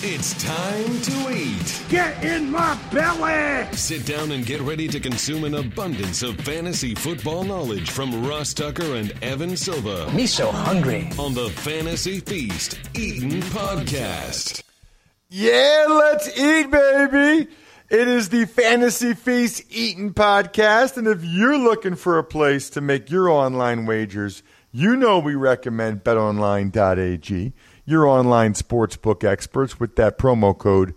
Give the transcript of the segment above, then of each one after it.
It's time to eat. Get in my belly! Sit down and get ready to consume an abundance of fantasy football knowledge from Ross Tucker and Evan Silva. Me so hungry. On the Fantasy Feast Eatin' Podcast. Yeah, let's eat, baby. It is the Fantasy Feast Eatin' Podcast, and if you're looking for a place to make your online wagers, you know we recommend betonline.ag, your online sportsbook experts, with that promo code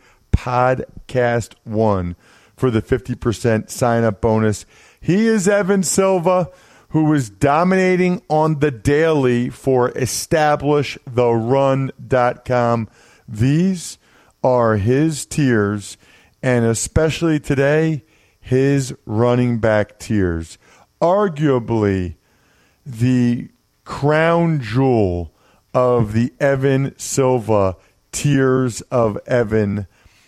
PODCAST1 for the 50% sign-up bonus. He is Evan Silva, who is dominating on the daily for EstablishTheRun.com. These are his tiers, and especially today, his running back tiers. Arguably the crown jewel of the Evan Silva Tiers of Evan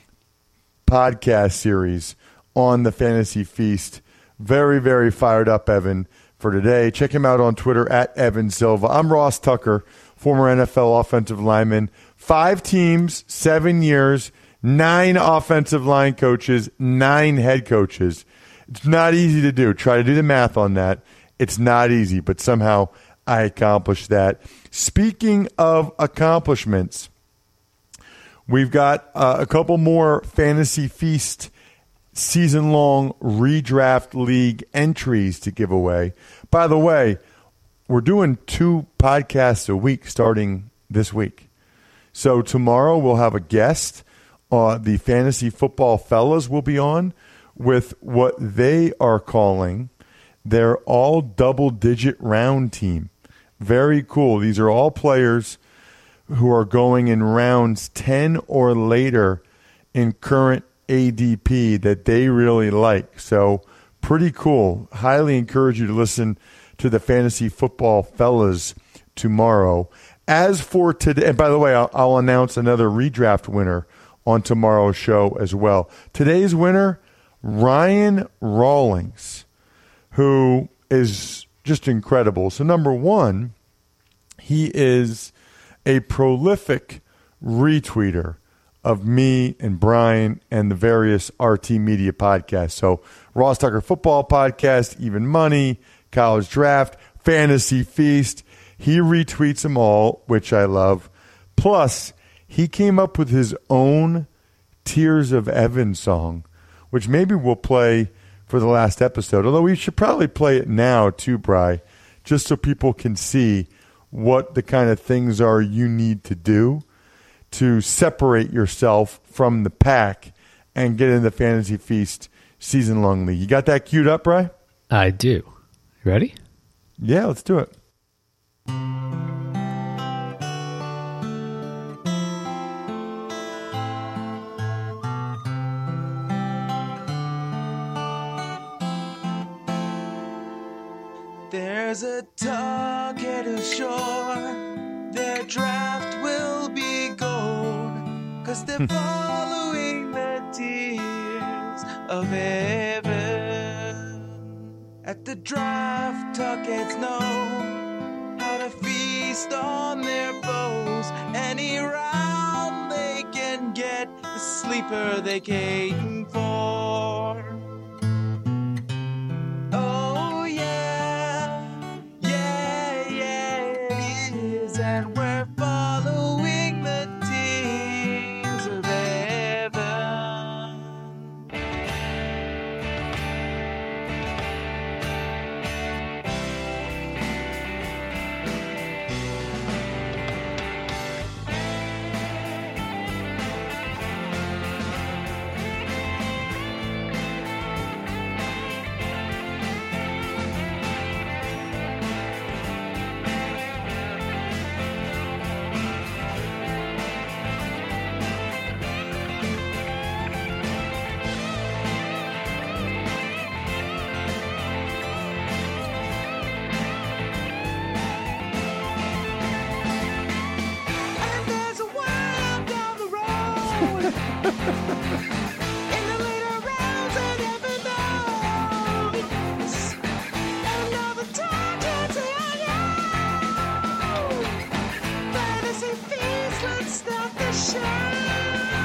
podcast series on the Fantasy Feast. Very, very fired up, Evan, for today. Check him out on Twitter at Evan Silva. I'm Ross Tucker, former NFL offensive lineman. 5 teams, 7 years, 9 offensive line coaches, 9 head coaches. It's not easy to do. Try to do the math on that. It's not easy, but somehow I accomplished that. Speaking of accomplishments, we've got a couple more Fantasy Feast season-long redraft league entries to give away. By the way, we're doing 2 podcasts a week starting this week. So tomorrow we'll have a guest. The Fantasy Football Fellas will be on with what they are calling their all double-digit round team. Very cool. These are all players who are going in rounds 10 or later in current ADP that they really like. So pretty cool. Highly encourage you to listen to the Fantasy Football Fellas tomorrow. As for today, and by the way, I'll announce another redraft winner on tomorrow's show as well. Today's winner, Ryan Rawlings, who is just incredible. So number one, he is a prolific retweeter of me and Brian and the various RT Media podcasts. So Ross Tucker Football Podcast, Even Money, College Draft, Fantasy Feast. He retweets them all, which I love. Plus, he came up with his own Tears of Evan song, which maybe we'll play for the last episode, although we should probably play it now too, Bri, just so people can see what the kind of things are you need to do to separate yourself from the pack and get in the Fantasy Feast season-long league. You got that queued up, Bri? I do. You ready? Yeah, let's do it. There's a target ashore, their draft will be gold, 'cause they're following the tears of heaven. At the draft, targets know how to feast on their foes. Any round they can get, the sleeper they came for. And we're following the tears of heaven. Fantasy Feast, let's start the show.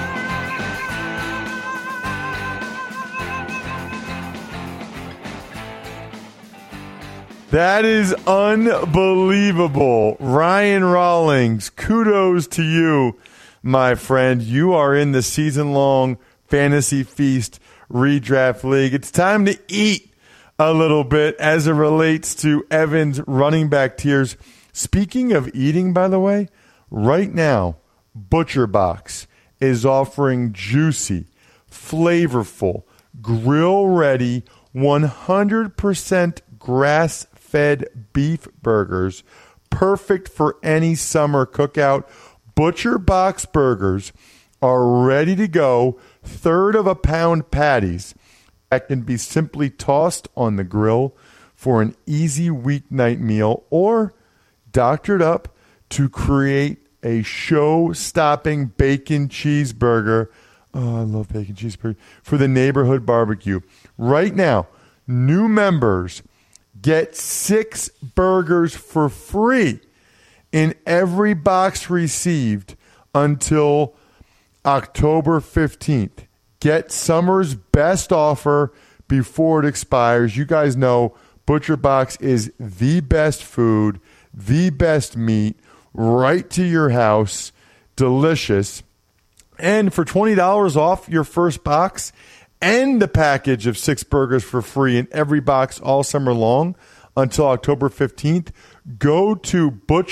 That is unbelievable. Ryan Rawlings, kudos to you, my friend. You are in the season-long Fantasy Feast Redraft League. It's time to eat a little bit as it relates to Evan's running back tiers. Speaking of eating, by the way, right now, ButcherBox is offering juicy, flavorful, grill-ready, 100% grass-fed beef burgers, perfect for any summer cookout. ButcherBox burgers are ready to go, third of a pound patties that can be simply tossed on the grill for an easy weeknight meal or doctored up to create a show-stopping bacon cheeseburger. Oh, I love bacon cheeseburger. For the neighborhood barbecue. Right now, new members get 6 burgers for free in every box received until October 15th. Get summer's best offer before it expires. You guys know ButcherBox is the best food, the best meat, right to your house. Delicious. And for $20 off your first box and the package of 6 burgers for free in every box all summer long until October 15th, go to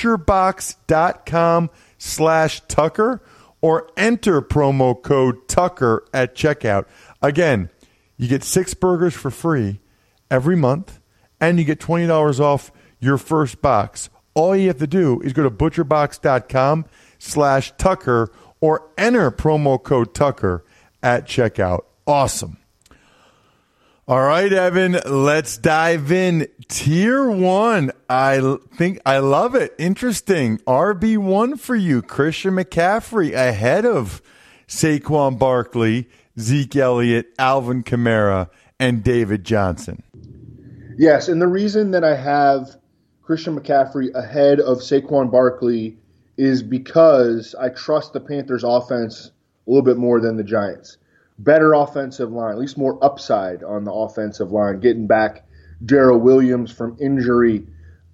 butcherbox.com/Tucker or enter promo code Tucker at checkout. Again, you get 6 burgers for free every month and you get $20 off your first box. All you have to do is go to butcherbox.com/Tucker or enter promo code Tucker at checkout. Awesome. All right, Evan, let's dive in. Tier 1, I think I love it. Interesting. RB1 for you, Christian McCaffrey, ahead of Saquon Barkley, Zeke Elliott, Alvin Kamara, and David Johnson. Yes, and the reason that I have Christian McCaffrey ahead of Saquon Barkley is because I trust the Panthers' offense a little bit more than the Giants. Better offensive line, at least more upside on the offensive line, getting back Darrell Williams from injury,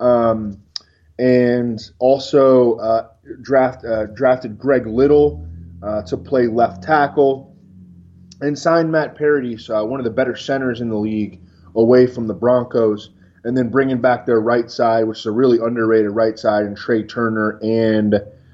and also drafted Greg Little to play left tackle, and signed Matt Paradis, one of the better centers in the league, away from the Broncos, and then bringing back their right side, which is a really underrated right side, and Trey Turner and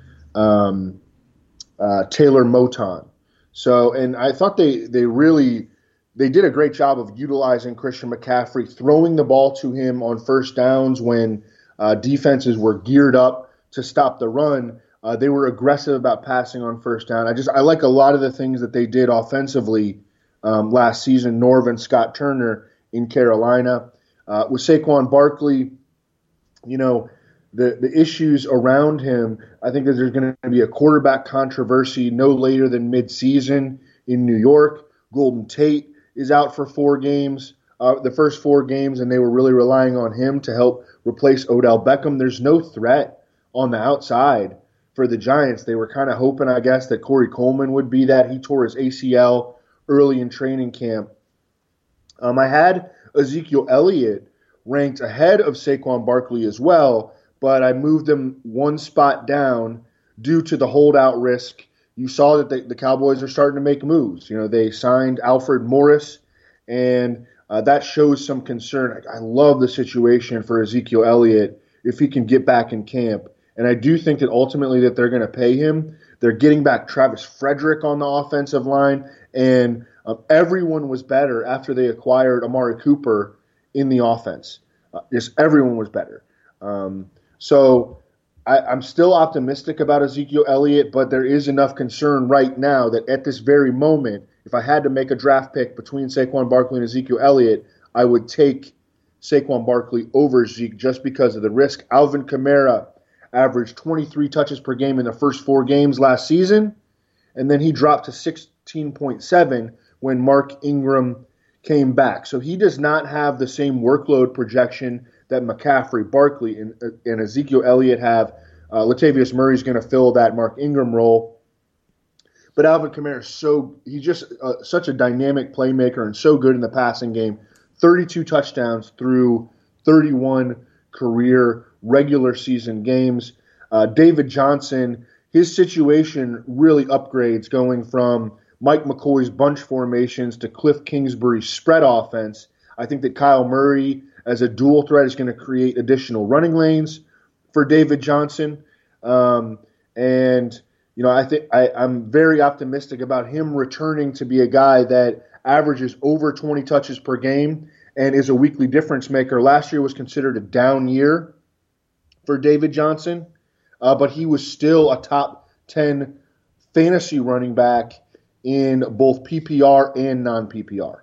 Taylor Moton. So, and I thought they did a great job of utilizing Christian McCaffrey, throwing the ball to him on first downs when defenses were geared up to stop the run. They were aggressive about passing on first down. I like a lot of the things that they did offensively last season. Norvin Scott Turner in Carolina. With Saquon Barkley, the issues around him, I think that there's going to be a quarterback controversy no later than midseason in New York. Golden Tate is out for 4 games, the first 4 games, and they were really relying on him to help replace Odell Beckham. There's no threat on the outside for the Giants. They were kind of hoping, I guess, that Corey Coleman would be that. He tore his ACL early in training camp. I had Ezekiel Elliott ranked ahead of Saquon Barkley as well, but I moved him 1 spot down due to the holdout risk. You saw that the Cowboys are starting to make moves. They signed Alfred Morris, and that shows some concern. I love the situation for Ezekiel Elliott if he can get back in camp. And I do think that ultimately that they're going to pay him. They're getting back Travis Frederick on the offensive line, and everyone was better after they acquired Amari Cooper in the offense. Just everyone was better. So I'm still optimistic about Ezekiel Elliott, but there is enough concern right now that at this very moment, if I had to make a draft pick between Saquon Barkley and Ezekiel Elliott, I would take Saquon Barkley over Zeke just because of the risk. Alvin Kamara averaged 23 touches per game in the first 4 games last season, and then he dropped to 16.7 when Mark Ingram came back. So he does not have the same workload projection that McCaffrey, Barkley, and Ezekiel Elliott have. Latavius Murray is going to fill that Mark Ingram role. But Alvin Kamara he's just such a dynamic playmaker and so good in the passing game. 32 touchdowns through 31 career regular season games. David Johnson, his situation really upgrades going from Mike McCoy's bunch formations to Cliff Kingsbury's spread offense. I think that Kyle Murray as a dual threat is going to create additional running lanes for David Johnson. I think I'm very optimistic about him returning to be a guy that averages over 20 touches per game and is a weekly difference maker. Last year was considered a down year for David Johnson, but he was still a top 10 fantasy running back in both PPR and non-PPR.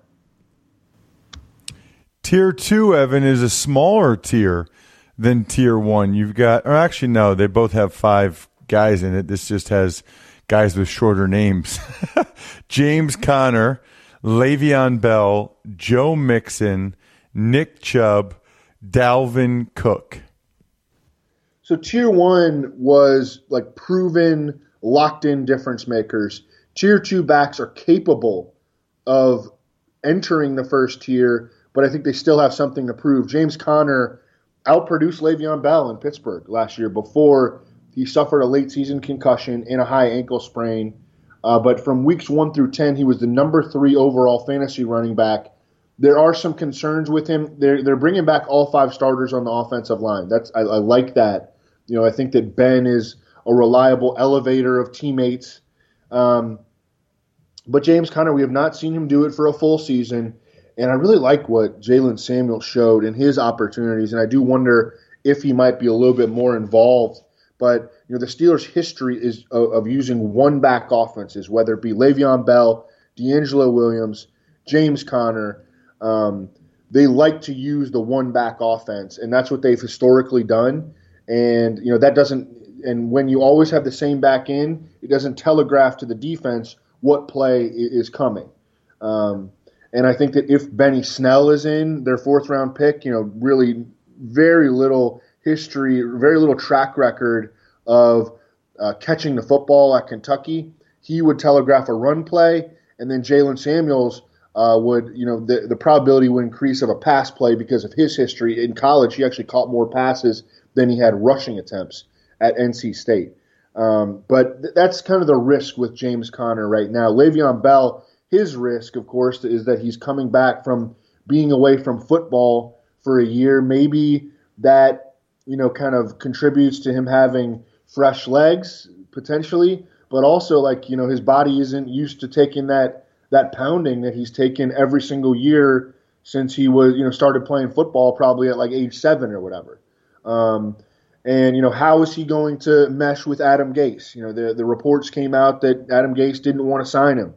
Tier 2, Evan, is a smaller tier than Tier 1. You've got, or actually, no, they both have 5 guys in it. This just has guys with shorter names. James Conner, Le'Veon Bell, Joe Mixon, Nick Chubb, Dalvin Cook. So Tier 1 was like proven, locked-in difference makers. Tier 2 backs are capable of entering the first tier, but I think they still have something to prove. James Conner outproduced Le'Veon Bell in Pittsburgh last year before he suffered a late-season concussion and a high ankle sprain. But from weeks 1 through 10, he was the number 3 overall fantasy running back. There are some concerns with him. They're bringing back all 5 starters on the offensive line. I like that. I think that Ben is a reliable elevator of teammates. But James Conner, we have not seen him do it for a full season. And I really like what Jaylen Samuel showed in his opportunities, and I do wonder if he might be a little bit more involved. But the Steelers' history is of using one-back offenses, whether it be Le'Veon Bell, DeAngelo Williams, James Conner. They like to use the one-back offense, and that's what they've historically done. And that doesn't. And when you always have the same back in, it doesn't telegraph to the defense what play is coming. And I think that if Benny Snell is in, their 4th-round pick, really very little history, very little track record of catching the football at Kentucky, he would telegraph a run play, and then Jaylen Samuels would, the probability would increase of a pass play because of his history. In college, he actually caught more passes than he had rushing attempts at NC State. But that's kind of the risk with James Conner right now. Le'Veon Bell, his risk, of course, is that he's coming back from being away from football for a year. Maybe that, kind of contributes to him having fresh legs, potentially. But also, his body isn't used to taking that pounding that he's taken every single year since he was, started playing football probably at age 7 or whatever. And how is he going to mesh with Adam Gase? The reports came out that Adam Gase didn't want to sign him.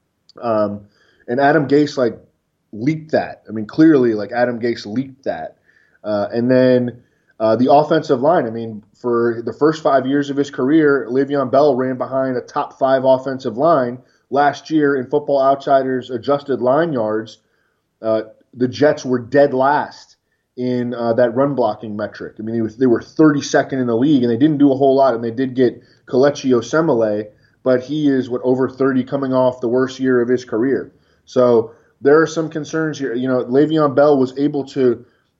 And Adam Gase leaked that. I mean, clearly Adam Gase leaked that. And then the offensive line. For the first 5 years of his career, Le'Veon Bell ran behind a top 5 offensive line. Last year in Football Outsiders adjusted line yards, the Jets were dead last in that run blocking metric. They were 32nd in the league, and they didn't do a whole lot. And they did get Kelechi Osemele, but he is over 30 coming off the worst year of his career. So there are some concerns here. Le'Veon Bell was able to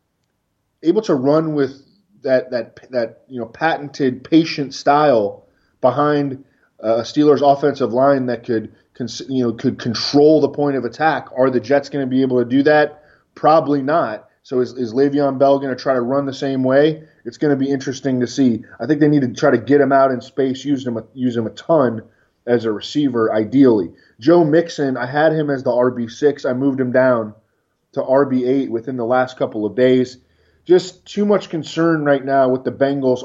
run with that patented patient style behind a Steelers offensive line that could control the point of attack. Are the Jets going to be able to do that? Probably not. So is Le'Veon Bell going to try to run the same way? It's going to be interesting to see. I think they need to try to get him out in space, use him a ton as a receiver, ideally. Joe Mixon, I had him as the RB6. I moved him down to RB8 within the last couple of days. Just too much concern right now with the Bengals'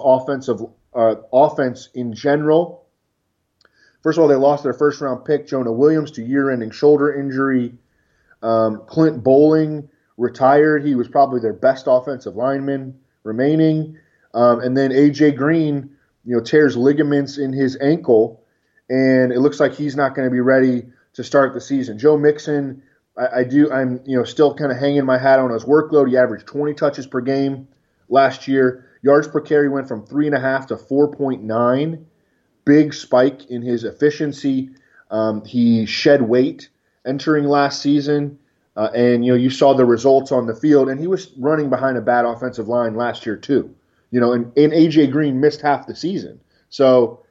offense in general. First of all, they lost their first-round pick, Jonah Williams, to year-ending shoulder injury. Clint Bowling retired. He was probably their best offensive lineman remaining. And then A.J. Green, tears ligaments in his ankle, and it looks like he's not going to be ready to start the season. Joe Mixon, I'm still kind of hanging my hat on his workload. He averaged 20 touches per game last year. Yards per carry went from 3.5 to 4.9. Big spike in his efficiency. He shed weight entering last season. And, you saw the results on the field, and he was running behind a bad offensive line last year too. And A.J. Green missed half the season. So,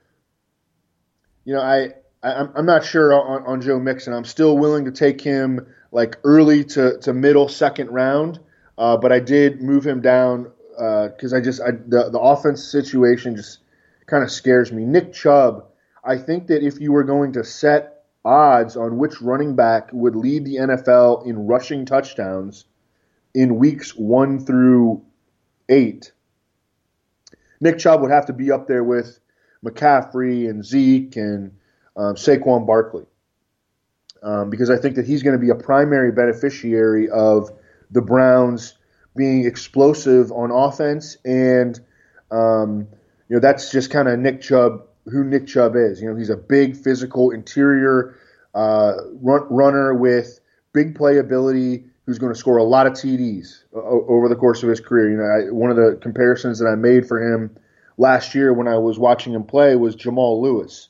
I'm not sure on Joe Mixon. I'm still willing to take him like early to middle second round, but I did move him down because the offense situation just kind of scares me. Nick Chubb, I think that if you were going to set odds on which running back would lead the NFL in rushing touchdowns in weeks 1 through 8, Nick Chubb would have to be up there with McCaffrey and Zeke and Saquon Barkley, because I think that he's going to be a primary beneficiary of the Browns being explosive on offense, and that's just kind of who Nick Chubb is. He's a big physical interior runner with big playability who's going to score a lot of TDs over the course of his career. One of the comparisons that I made for him last year when I was watching him play was Jamal Lewis.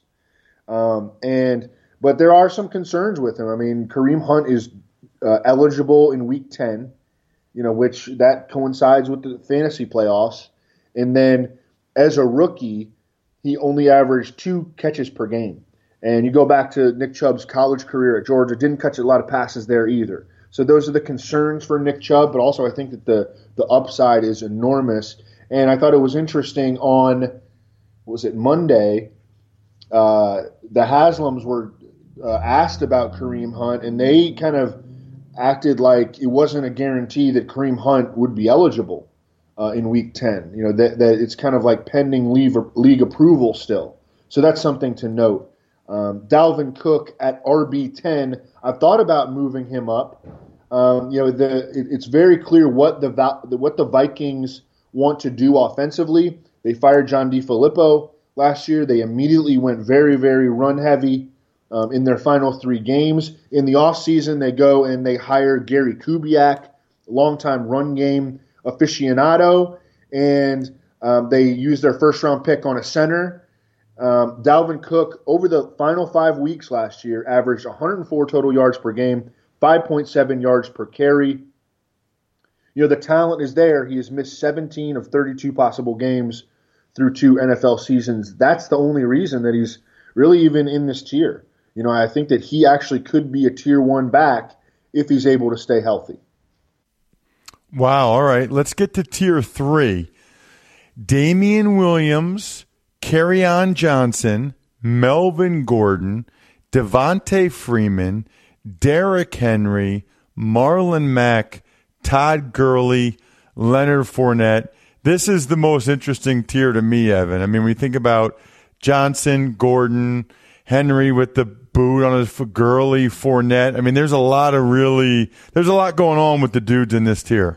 But there are some concerns with him. I mean, Kareem Hunt is eligible in Week 10, which that coincides with the fantasy playoffs. And then as a rookie, he only averaged 2 catches per game. And you go back to Nick Chubb's college career at Georgia, didn't catch a lot of passes there either. So those are the concerns for Nick Chubb, but also I think that the upside is enormous. And I thought it was interesting on, Monday, the Haslams were asked about Kareem Hunt, and they kind of acted like it wasn't a guarantee that Kareem Hunt would be eligible in Week 10. That it's kind of like pending league approval still. So that's something to note. Dalvin Cook at RB10, I've thought about moving him up. It's very clear what the Vikings want to do offensively. They fired John DeFilippo last year. They immediately went very, very run-heavy in their final 3 games. In the offseason, they go and they hire Gary Kubiak, longtime run game aficionado, and they use their first-round pick on a center. Dalvin Cook, over the final 5 weeks last year, averaged 104 total yards per game, 5.7 yards per carry. The talent is there. He has missed 17 of 32 possible games through 2 NFL seasons. That's the only reason that he's really even in this tier. I think that he actually could be a tier 1 back if he's able to stay healthy. Wow. All right. Let's get to tier 3. Damian Williams, Kerryon Johnson, Melvin Gordon, Devontae Freeman, Derrick Henry, Marlon Mack, Todd Gurley, Leonard Fournette. This is the most interesting tier to me, Evan. I mean, we think about Johnson, Gordon, Henry with the boot on his foot, Gurley, Fournette. I mean, there's a lot going on with the dudes in this tier.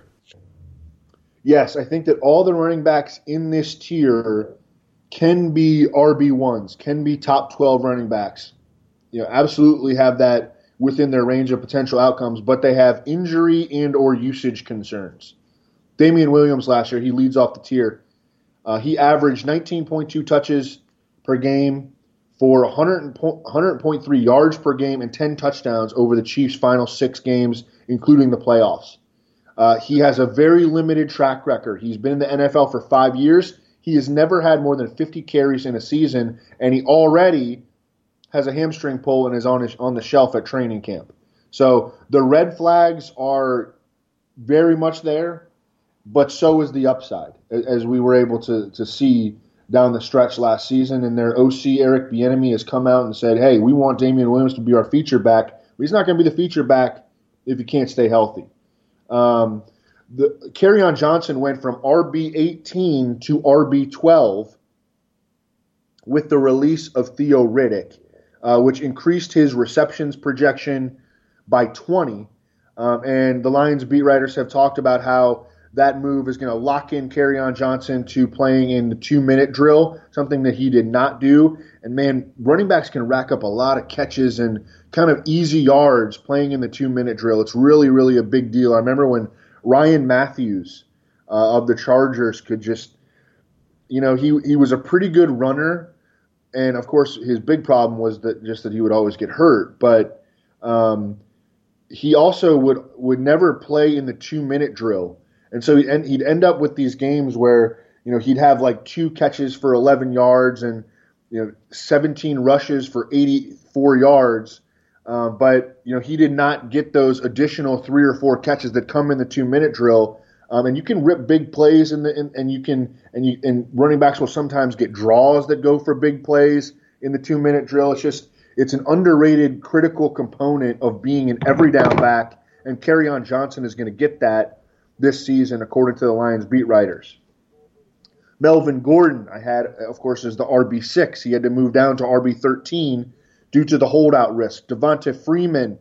Yes, I think that all the running backs in this tier can be RB1s, can be top 12 running backs. Absolutely have that within their range of potential outcomes, but they have injury and or usage concerns. Damian Williams last year, he leads off the tier. He averaged 19.2 touches per game for 100.3 yards per game and 10 touchdowns over the Chiefs' final 6 games, including the playoffs. He has a very limited track record. He's been in the NFL for 5 years. He has never had more than 50 carries in a season, and he already has a hamstring pull and is on the shelf at training camp. So the red flags are very much there, but so is the upside, as we were able to see down the stretch last season. And their OC, Eric Bieniemy, has come out and said, hey, we want Damian Williams to be our feature back, but he's not going to be the feature back if he can't stay healthy. Kerryon Johnson went from RB18 to RB12 with the release of Theo Riddick, which increased his receptions projection by 20. And the Lions beat writers have talked about how that move is going to lock in Kerryon Johnson to playing in the 2-minute drill, something that he did not do. And, man, running backs can rack up a lot of catches and kind of easy yards playing in the 2-minute drill. It's really, really a big deal. I remember when Ryan Matthews of the Chargers could just, he was a pretty good runner. And, of course, his big problem was that he would always get hurt. But he also would never play in the 2-minute drill. And so he'd end up with these games where, he'd have like 2 catches for 11 yards and, 17 rushes for 84 yards. But he did not get those additional 3 or 4 catches that come in the 2-minute drill. And you can rip big plays and running backs will sometimes get draws that go for big plays in the 2-minute drill. It's an underrated critical component of being an every down back, and Kerryon Johnson is going to get that this season, according to the Lions beat writers. Melvin Gordon, I had, of course, as the RB6. He had to move down to RB13 due to the holdout risk. Devonta Freeman,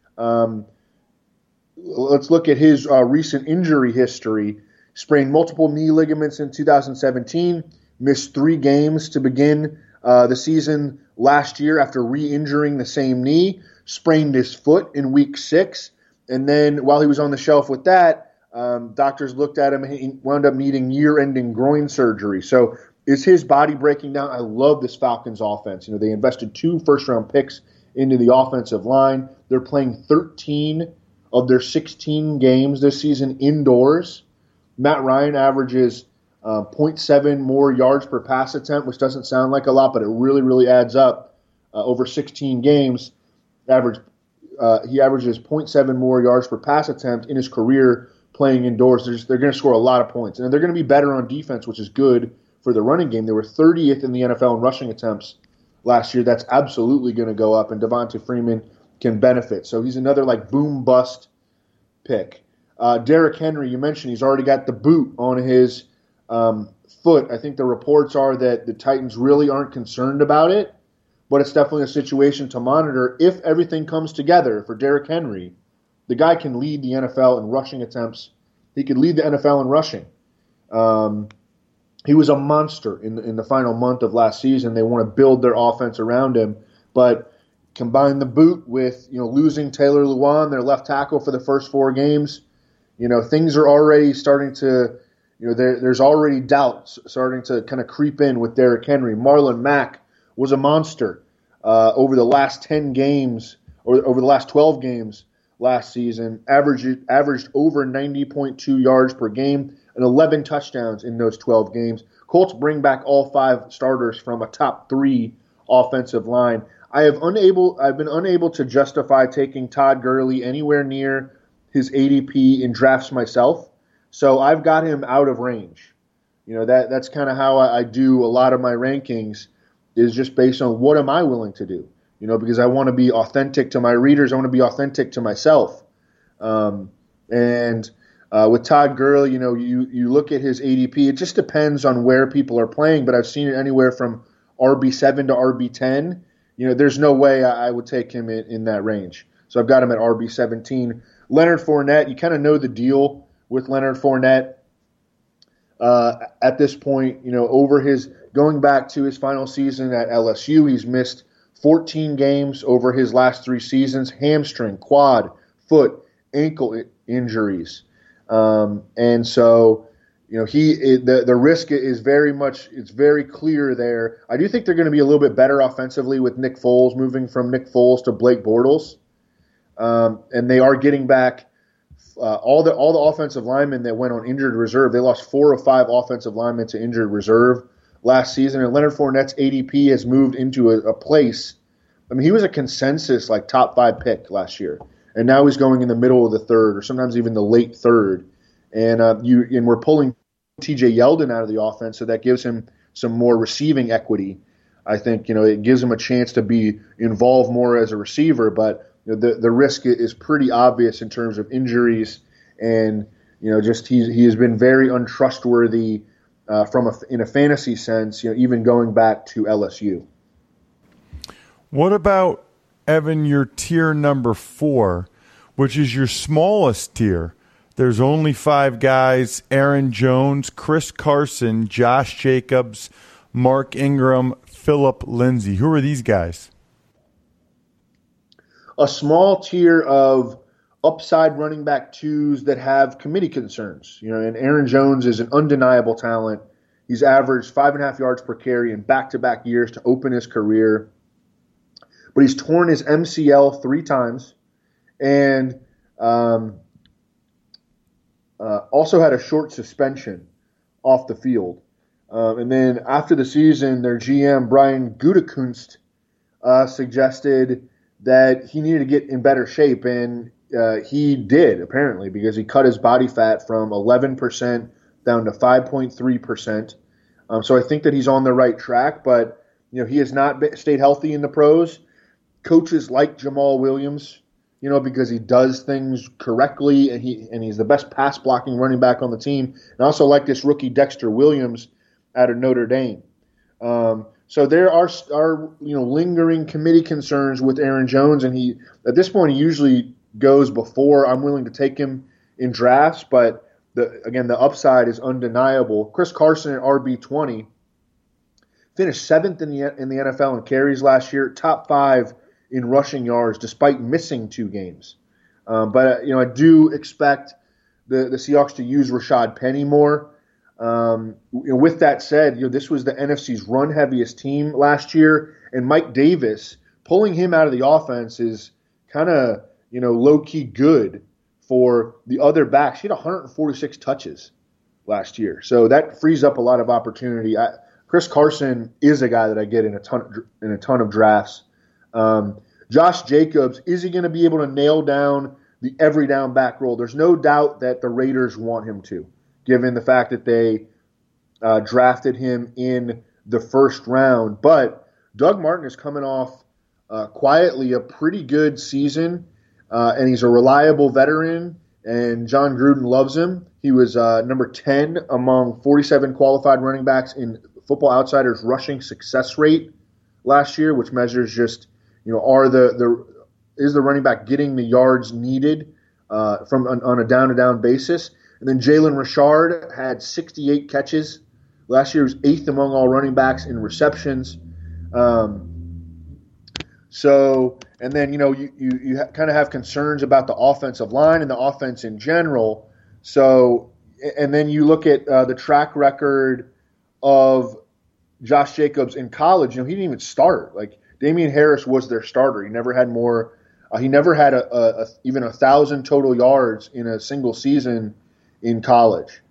let's look at his recent injury history. Sprained multiple knee ligaments in 2017, missed 3 games to begin the season last year after re-injuring the same knee, sprained his foot in week 6, and then while he was on the shelf with that, doctors looked at him and he wound up needing year-ending groin surgery. So is his body breaking down? I love this Falcons offense. They invested 2 first-round picks into the offensive line. They're playing 13 of their 16 games this season indoors. Matt Ryan averages 0.7 more yards per pass attempt, which doesn't sound like a lot, but it really, really adds up. Over 16 games, he averages 0.7 more yards per pass attempt in his career playing indoors. They're going to score a lot of points, and they're going to be better on defense, which is good for the running game. They were 30th in the NFL in rushing attempts last year. That's absolutely going to go up, and Devonta Freeman can benefit. So he's another boom-bust pick. Derrick Henry, you mentioned he's already got the boot on his foot. I think the reports are that the Titans really aren't concerned about it, but it's definitely a situation to monitor if everything comes together for Derrick Henry. The guy can lead the NFL in rushing attempts. He could lead the NFL in rushing. He was a monster in the final month of last season. They want to build their offense around him, but combine the boot with losing Taylor Lewan, their left tackle, for the first 4 games. Things are already starting to. There's already doubt starting to kind of creep in with Derrick Henry. Marlon Mack was a monster over the last 10 games, or over the last 12 games last season. Averaged over 90.2 yards per game and 11 touchdowns in those 12 games. Colts bring back all 5 starters from a top 3 offensive line. I've been unable to justify taking Todd Gurley anywhere near his ADP in drafts myself, so I've got him out of range. That's kind of how I do a lot of my rankings, is just based on what am I willing to do. Because I want to be authentic to my readers, I want to be authentic to myself. And with Todd Gurley, you look at his ADP. It just depends on where people are playing, but I've seen it anywhere from RB7 to RB10. There's no way I would take him in that range. So I've got him at RB17. Leonard Fournette, you kind of know the deal with Leonard Fournette at this point. Going back to his final season at LSU, he's missed 14 games over his last 3 seasons, hamstring, quad, foot, ankle injuries. And so, the risk is it's very clear there. I do think they're going to be a little bit better offensively with Nick Foles, moving from Nick Foles to Blake Bortles. And they are getting back all the offensive linemen that went on injured reserve. They lost 4 of 5 offensive linemen to injured reserve last season, and Leonard Fournette's ADP has moved into a place. I mean, he was a consensus top 5 pick last year, and now he's going in the middle of the 3rd, or sometimes even the late 3rd. And we're pulling T.J. Yeldon out of the offense, so that gives him some more receiving equity. I think it gives him a chance to be involved more as a receiver, but the risk is pretty obvious in terms of injuries, and he has been very untrustworthy. In a fantasy sense, even going back to LSU. What about, Evan, your tier number 4, which is your smallest tier? There's only 5 guys: Aaron Jones, Chris Carson, Josh Jacobs, Mark Ingram, Phillip Lindsay. Who are these guys? A small tier of upside running back 2s that have committee concerns. And Aaron Jones is an undeniable talent. He's averaged 5.5 yards per carry in back-to-back years to open his career. But he's torn his MCL 3 times, and also had a short suspension off the field. And then after the season, their GM, Brian Gutekunst, suggested that he needed to get in better shape, and he did, apparently, because he cut his body fat from 11% down to 5.3%. So I think that he's on the right track, but he has not stayed healthy in the pros. Coaches like Jamal Williams, because he does things correctly, and he's the best pass blocking running back on the team. And I also like this rookie Dexter Williams out of Notre Dame. So there are lingering committee concerns with Aaron Jones, and he at this point he usually goes before I'm willing to take him in drafts, but the upside is undeniable. Chris Carson at RB20 finished 7th in the NFL in carries last year, top 5 in rushing yards despite missing 2 games. But I do expect the Seahawks to use Rashad Penny more. With that said, this was the NFC's run heaviest team last year, and Mike Davis, pulling him out of the offense is kind of low key good for the other backs. He had 146 touches last year, so that frees up a lot of opportunity. Chris Carson is a guy that I get in a ton of drafts. Josh Jacobs, is he going to be able to nail down the every down back role? There's no doubt that the Raiders want him to, given the fact that they drafted him in the first round. But Doug Martin is coming off quietly a pretty good season, and he's a reliable veteran, and John Gruden loves him. He was number 10 among 47 qualified running backs in Football Outsiders rushing success rate last year, which measures just, is the running back getting the yards needed on a down-to-down basis. And then Jalen Richard had 68 catches. Last year he was 8th among all running backs in receptions. And then, you kind of have concerns about the offensive line and the offense in general. So, and then you look at the track record of Josh Jacobs in college. He didn't even start. Like, Damian Harris was their starter. He never had more. He never had even 1,000 total yards in a single season in college.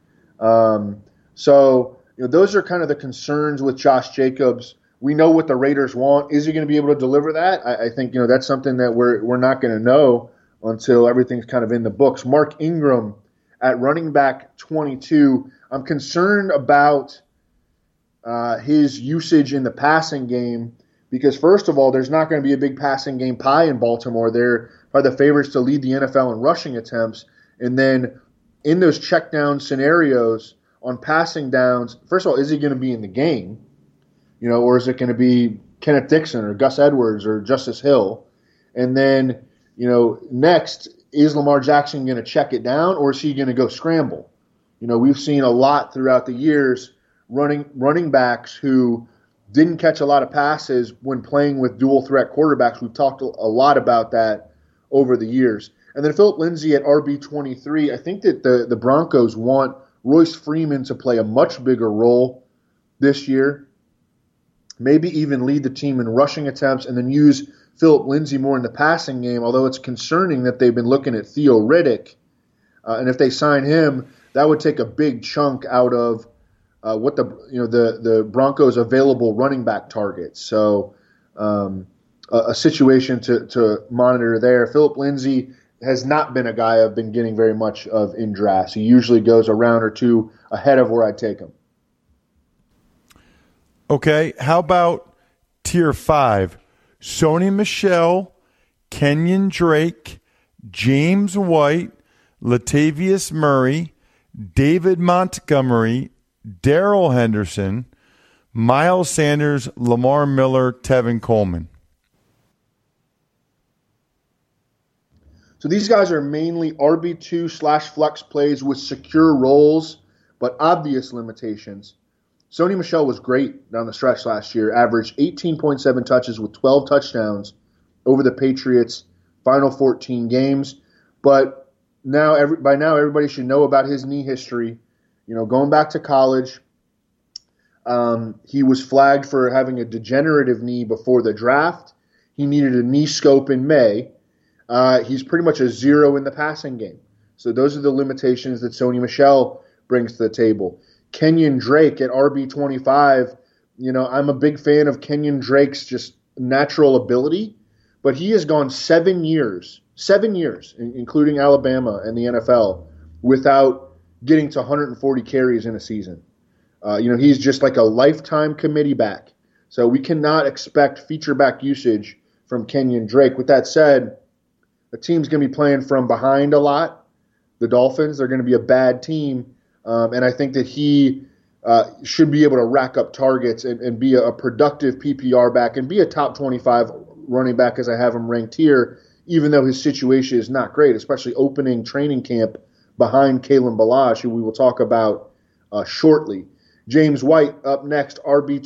So those are kind of the concerns with Josh Jacobs. We know what the Raiders want. Is he going to be able to deliver that? I think that's something that we're not going to know until everything's kind of in the books. Mark Ingram at running back 22. I'm concerned about his usage in the passing game because, first of all, there's not going to be a big passing game pie in Baltimore. They're the favorites to lead the NFL in rushing attempts. And then in those check down scenarios on passing downs, first of all, is he going to be in the game? Or is it going to be Kenneth Dixon or Gus Edwards or Justice Hill? And then, next, is Lamar Jackson going to check it down or is he going to go scramble? We've seen a lot throughout the years running backs who didn't catch a lot of passes when playing with dual threat quarterbacks. We've talked a lot about that over the years. And then Philip Lindsay at RB23, I think that the Broncos want Royce Freeman to play a much bigger role this year. Maybe even lead the team in rushing attempts and then use Philip Lindsay more in the passing game, although it's concerning that they've been looking at Theo Riddick. And if they sign him, that would take a big chunk out of what the Broncos' available running back targets. So a situation to monitor there. Philip Lindsay has not been a guy I've been getting very much of in drafts. He usually goes a round or two ahead of where I'd take him. Okay, how about Tier 5? Sony Michel, Kenyon Drake, James White, Latavius Murray, David Montgomery, Darrell Henderson, Miles Sanders, Lamar Miller, Tevin Coleman. So these guys are mainly RB2/flex plays with secure roles, but obvious limitations. Sony Michel was great down the stretch last year, averaged 18.7 touches with 12 touchdowns over the Patriots' final 14 games. But by now everybody should know about his knee history. Going back to college, he was flagged for having a degenerative knee before the draft. He needed a knee scope in May. he's pretty much a zero in the passing game. So those are the limitations that Sony Michel brings to the table. Kenyon Drake at RB25, I'm a big fan of Kenyon Drake's just natural ability, but he has gone 7 years, including Alabama and the NFL, without getting to 140 carries in a season. He's just like a lifetime committee back. So we cannot expect feature back usage from Kenyon Drake. With that said, the team's going to be playing from behind a lot. The Dolphins, they're going to be a bad team. And I think that he should be able to rack up targets and be a productive PPR back and be a top 25 running back as I have him ranked here, even though his situation is not great, especially opening training camp behind Kalen Ballage, who we will talk about shortly. James White up next,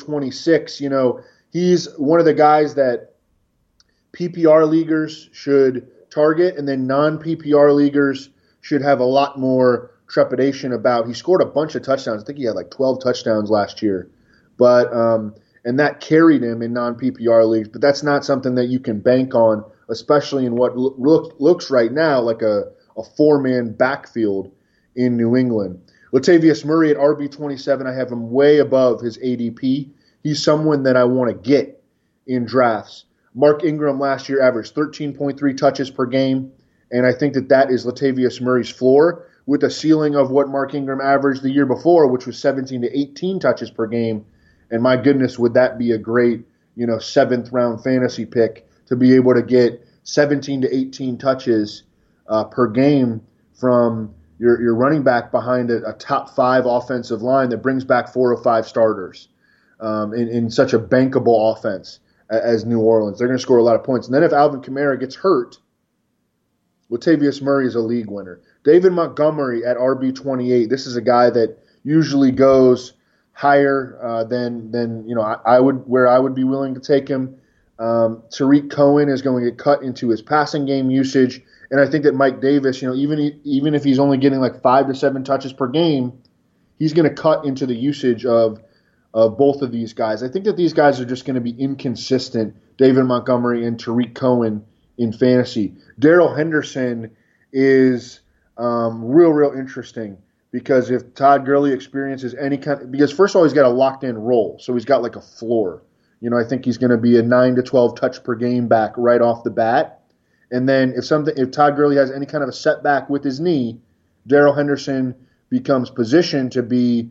RB26. He's one of the guys that PPR leaguers should target, and then non-PPR leaguers should have a lot more trepidation about. He scored a bunch of touchdowns. I think he had like 12 touchdowns last year, but and that carried him in non-PPR leagues. But that's not something that you can bank on, especially in what looks right now like a four-man backfield in New England. Latavius Murray at RB27, I have him way above his ADP. He's someone that I want to get in drafts. Mark Ingram last year averaged 13.3 touches per game, and I think that is Latavius Murray's floor, with a ceiling of what Mark Ingram averaged the year before, which was 17 to 18 touches per game. And my goodness, would that be a great, seventh-round fantasy pick to be able to get 17 to 18 touches per game from your running back behind a top 5 offensive line that brings back 4 or 5 starters in such a bankable offense as New Orleans. They're going to score a lot of points. And then if Alvin Kamara gets hurt, Latavius Murray is a league winner. David Montgomery at RB28. This is a guy that usually goes higher than I would be willing to take him. Tariq Cohen is going to get cut into his passing game usage, and I think that Mike Davis, even if he's only getting like 5 to 7 touches per game, he's going to cut into the usage of both of these guys. I think that these guys are just going to be inconsistent, David Montgomery and Tariq Cohen in fantasy. Darrell Henderson is real interesting, because if Todd Gurley experiences any because first of all, he's got a locked-in role, so he's got like a floor. I think he's going to be a 9 to 12 touch per game back right off the bat. And then if Todd Gurley has any kind of a setback with his knee, Darrell Henderson becomes positioned to be,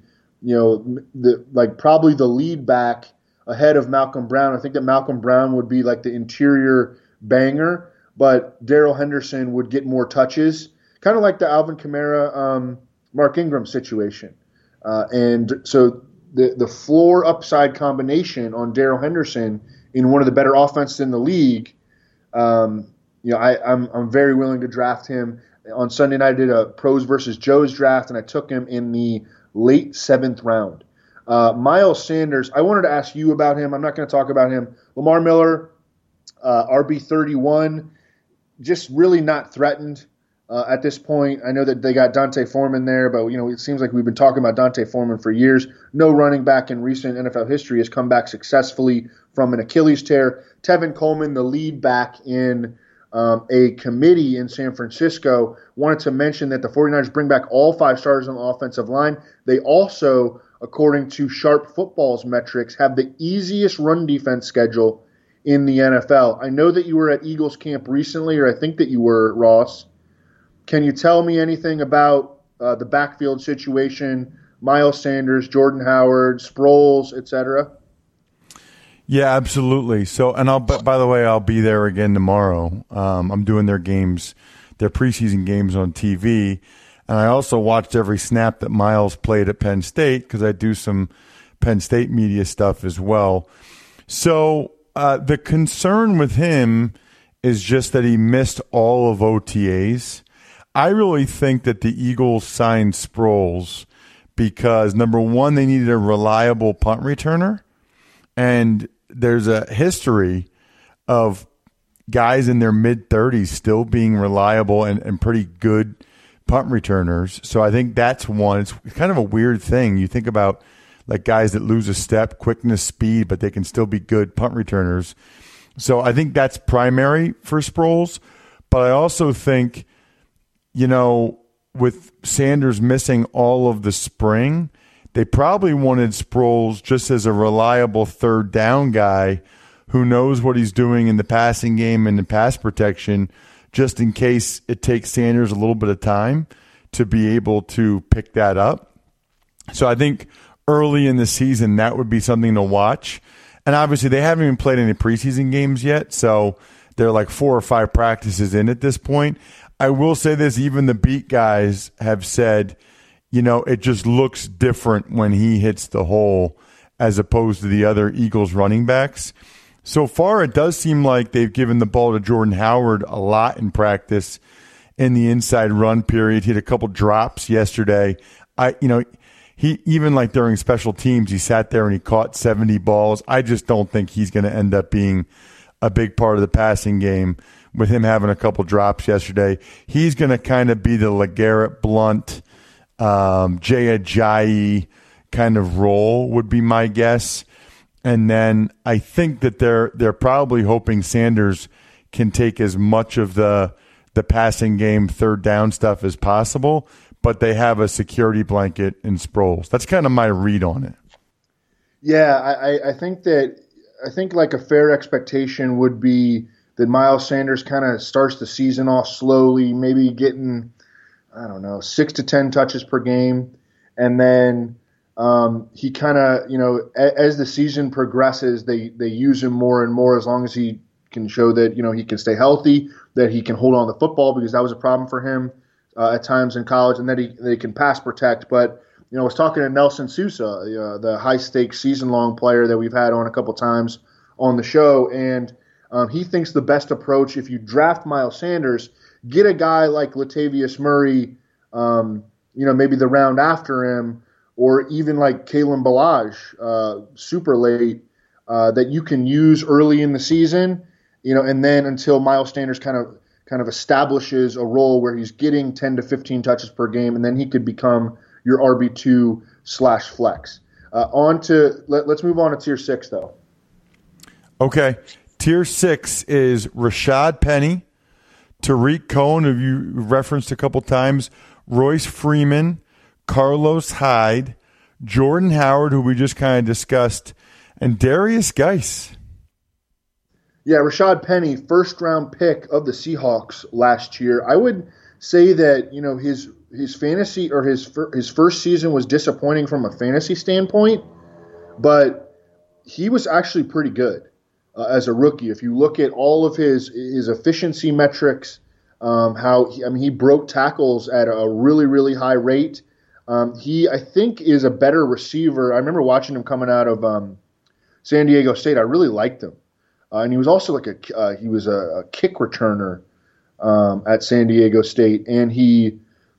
probably the lead back ahead of Malcolm Brown. I think that Malcolm Brown would be like the interior banger, but Darrell Henderson would get more touches, kind of like the Alvin Kamara, Mark Ingram situation. And so the floor upside combination on Darrell Henderson in one of the better offenses in the league, I'm very willing to draft him. On Sunday night, I did a pros versus Joe's draft, and I took him in the late 7th round. Miles Sanders, I wanted to ask you about him. I'm not going to talk about him. Lamar Miller, RB31, just really not threatened at this point. I know that they got Dante Foreman there, but it seems like we've been talking about Dante Foreman for years. No running back in recent NFL history has come back successfully from an Achilles tear. Tevin Coleman, the lead back in a committee in San Francisco, wanted to mention that the 49ers bring back all 5 starters on the offensive line. They also, according to Sharp Football's metrics, have the easiest run defense schedule in the NFL. I know that you were at Eagles camp recently, or I think that you were, Ross. Can you tell me anything about the backfield situation, Miles Sanders, Jordan Howard, Sproles, etc.? Yeah, absolutely. So, and by the way, I'll be there again tomorrow. I'm doing their preseason games on TV, and I also watched every snap that Miles played at Penn State, because I do some Penn State media stuff as well. So the concern with him is just that he missed all of OTAs. I really think that the Eagles signed Sproles because, number one, they needed a reliable punt returner. And there's a history of guys in their mid-30s still being reliable and pretty good punt returners. So I think that's one. It's kind of a weird thing. You think about like guys that lose a step, quickness, speed, but they can still be good punt returners. So I think that's primary for Sproles. But I also think, with Sanders missing all of the spring, they probably wanted Sproles just as a reliable third down guy who knows what he's doing in the passing game and the pass protection, just in case it takes Sanders a little bit of time to be able to pick that up. So I think early in the season, that would be something to watch. And obviously, they haven't even played any preseason games yet, so they're like 4 or 5 practices in at this point. I will say this, even the beat guys have said, it just looks different when he hits the hole as opposed to the other Eagles running backs. So far, it does seem like they've given the ball to Jordan Howard a lot in practice in the inside run period. He had a couple drops yesterday. He even like during special teams, he sat there and he caught 70 balls. I just don't think he's going to end up being a big part of the passing game with him having a couple drops yesterday. He's going to kind of be the LeGarrette Blount, Jay Ajayi kind of role would be my guess. And then I think that they're probably hoping Sanders can take as much of the passing game, third down stuff as possible, but they have a security blanket in Sproles. That's kind of my read on it. Yeah, I think like a fair expectation would be that Miles Sanders kind of starts the season off slowly, maybe getting, 6 to 10 touches per game. And then he kind of, as the season progresses, they use him more and more as long as he can show that, he can stay healthy, that he can hold on to the football, because that was a problem for him at times in college, and that they can pass protect. But, I was talking to Nelson Sousa, the high-stakes season-long player that we've had on a couple times on the show, and he thinks the best approach, if you draft Miles Sanders, get a guy like Latavius Murray, maybe the round after him, or even like Kalen Ballage, super late, that you can use early in the season, and then until Miles Sanders kind of establishes a role where he's getting 10 to 15 touches per game, and then he could become your RB2/flex. Let's move on to tier 6 though. Okay. Tier 6 is Rashad Penny, Tariq Cohen, who you referenced a couple times, Royce Freeman, Carlos Hyde, Jordan Howard, who we just kind of discussed, and Darius Geis. Yeah, Rashad Penny, first-round pick of the Seahawks last year. I would say that his fantasy or his first season was disappointing from a fantasy standpoint, but he was actually pretty good as a rookie. If you look at all of his efficiency metrics, he broke tackles at a really, really high rate. He, I think, is a better receiver. I remember watching him coming out of San Diego State. I really liked him. And he was also a kick returner at San Diego State, and he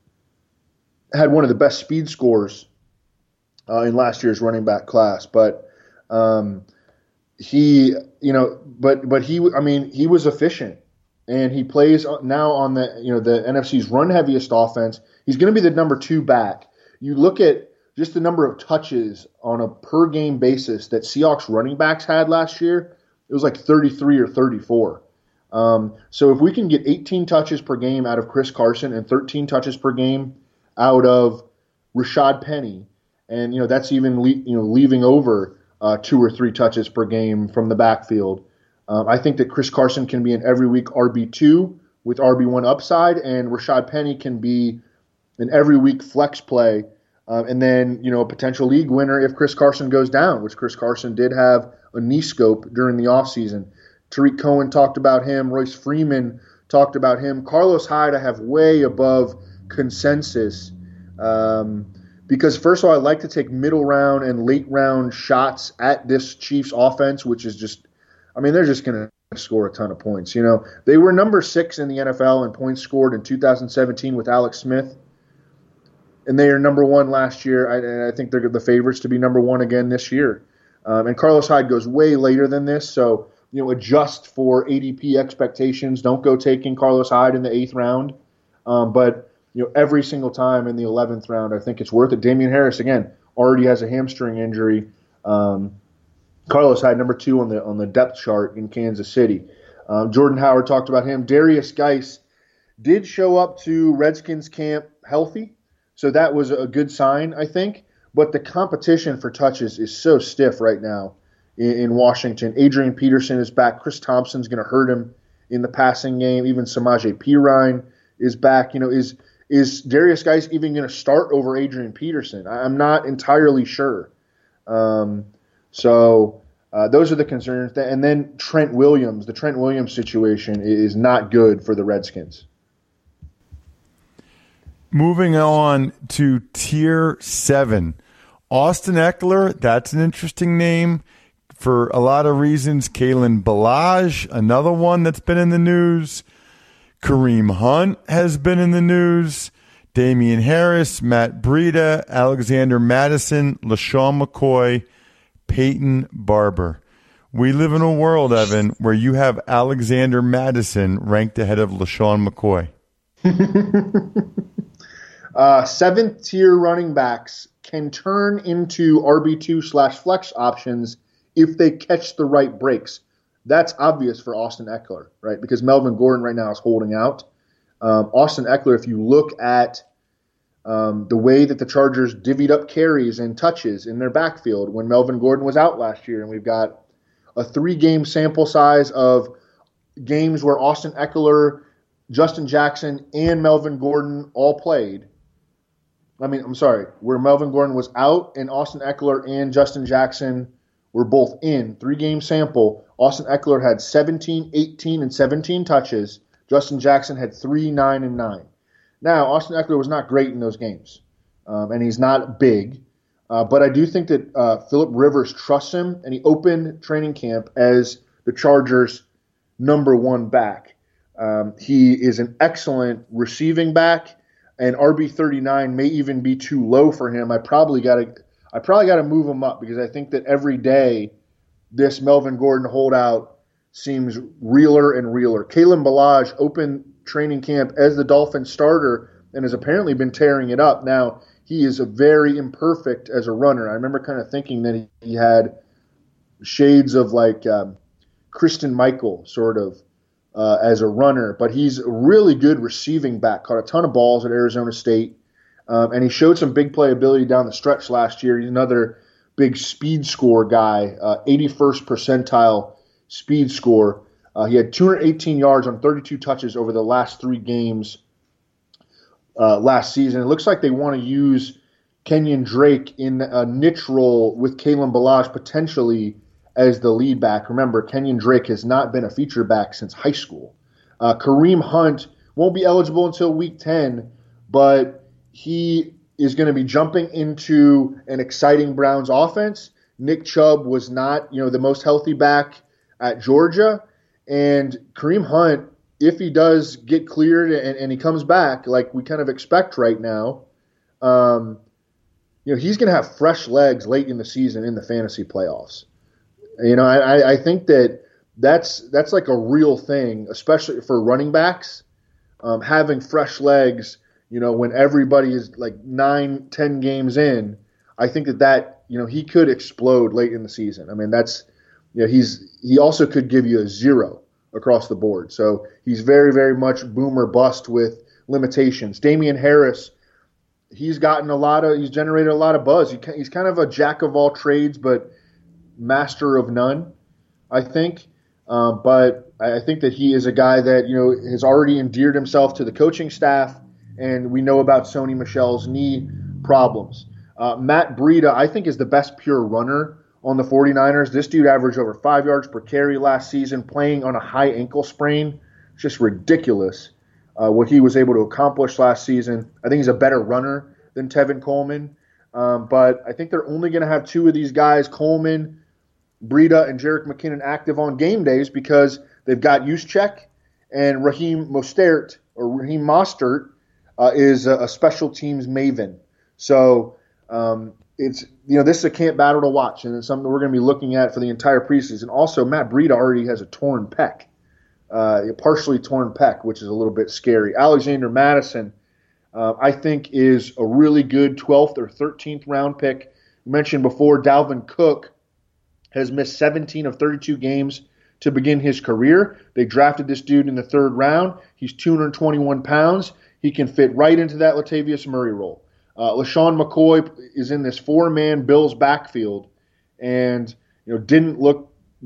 had one of the best speed scores in last year's running back class. But he was efficient, and he plays now on the NFC's run heaviest offense. He's going to be the number 2 back. You look at just the number of touches on a per game basis that Seahawks running backs had last year. It was like 33 or 34. So if we can get 18 touches per game out of Chris Carson and 13 touches per game out of Rashad Penny, and that's even leaving over 2 or 3 touches per game from the backfield. I think that Chris Carson can be an every week RB2 with RB1 upside, and Rashad Penny can be an every week flex play, and then a potential league winner if Chris Carson goes down, which Chris Carson did have a knee scope during the offseason. Tariq Cohen talked about him. Royce Freeman talked about him. Carlos Hyde I have way above consensus because, first of all, I like to take middle round and late round shots at this Chiefs offense, which is just – they're just going to score a ton of points. They were number 6 in the NFL in points scored in 2017 with Alex Smith, and they are number 1 last year. I think they're the favorites to be number 1 again this year. And Carlos Hyde goes way later than this, so adjust for ADP expectations. Don't go taking Carlos Hyde in the 8th round. But every single time in the 11th round, I think it's worth it. Damian Harris, again, already has a hamstring injury. Carlos Hyde, number 2 on the depth chart in Kansas City. Jordan Howard talked about him. Darius Geis did show up to Redskins camp healthy, so that was a good sign, I think. But the competition for touches is so stiff right now in Washington. Adrian Peterson is back. Chris Thompson's going to hurt him in the passing game. Even Samaje Perine is back. Is Darius Geis even going to start over Adrian Peterson? I'm not entirely sure. So those are the concerns. And then Trent Williams. The Trent Williams situation is not good for the Redskins. Moving on to Tier 7. Austin Eckler, that's an interesting name for a lot of reasons. Kalen Ballage, another one that's been in the news. Kareem Hunt has been in the news. Damian Harris, Matt Breida, Alexander Madison, LaShawn McCoy, Peyton Barber. We live in a world, Evan, where you have Alexander Madison ranked ahead of LaShawn McCoy. 7th tier running backs can turn into RB2/flex options if they catch the right breaks. That's obvious for Austin Eckler, right? Because Melvin Gordon right now is holding out. Austin Eckler, if you look at the way that the Chargers divvied up carries and touches in their backfield when Melvin Gordon was out last year, and we've got a 3-game sample size of games where Austin Eckler, Justin Jackson, and Melvin Gordon all played. Where Melvin Gordon was out and Austin Eckler and Justin Jackson were both in. 3-game sample. Austin Eckler had 17, 18, and 17 touches. Justin Jackson had 3, 9, and 9. Now, Austin Eckler was not great in those games, and he's not big. But I do think that Phillip Rivers trusts him, and he opened training camp as the Chargers' number 1 back. He is an excellent receiving back, and RB39 may even be too low for him. I probably got to move him up because I think that every day this Melvin Gordon holdout seems realer and realer. Kalen Ballage opened training camp as the Dolphins starter and has apparently been tearing it up. Now, he is very imperfect as a runner. I remember kind of thinking that he had shades of like Christian Michael sort of as a runner, but he's a really good receiving back. Caught a ton of balls at Arizona State, and he showed some big playability down the stretch last year. He's another big speed score guy, 81st percentile speed score. He had 218 yards on 32 touches over the last 3 games last season. It looks like they want to use Kenyon Drake in a niche role with Kalen Ballage potentially as the lead back. Remember, Kenyon Drake has not been a feature back since high school. Kareem Hunt won't be eligible until week 10, but he is going to be jumping into an exciting Browns offense. Nick Chubb was not, the most healthy back at Georgia, and Kareem Hunt, if he does get cleared and he comes back like we kind of expect right now, he's going to have fresh legs late in the season in the fantasy playoffs. I think that's like a real thing, especially for running backs, having fresh legs, when everybody is like 9-10 games in. I think that he could explode late in the season. I mean, that's, he also could give you a 0 across the board. So he's very, very much boom or bust with limitations. Damian Harris, he's generated a lot of buzz. He's kind of a jack of all trades, but master of none, I think. But I think that he is a guy that, has already endeared himself to the coaching staff, and we know about Sony Michel's knee problems. Matt Breida, I think, is the best pure runner on the 49ers. This dude averaged over 5 yards per carry last season, playing on a high ankle sprain. It's just ridiculous what he was able to accomplish last season. I think he's a better runner than Tevin Coleman. But I think they're only going to have 2 of these guys, Coleman, Breida, and Jerick McKinnon, active on game days because they've got Juszczyk, and Raheem Mostert is a special teams maven. So it's this is a camp battle to watch, and it's something we're going to be looking at for the entire preseason. Also, Matt Breida already has a torn pec, a partially torn pec, which is a little bit scary. Alexander Madison, I think, is a really good 12th or 13th round pick. You mentioned before, Dalvin Cook has missed 17 of 32 games to begin his career. They drafted this dude in the 3rd round. He's 221 pounds. He can fit right into that Latavius Murray role. LaShawn McCoy is in this 4-man Bills backfield, and didn't look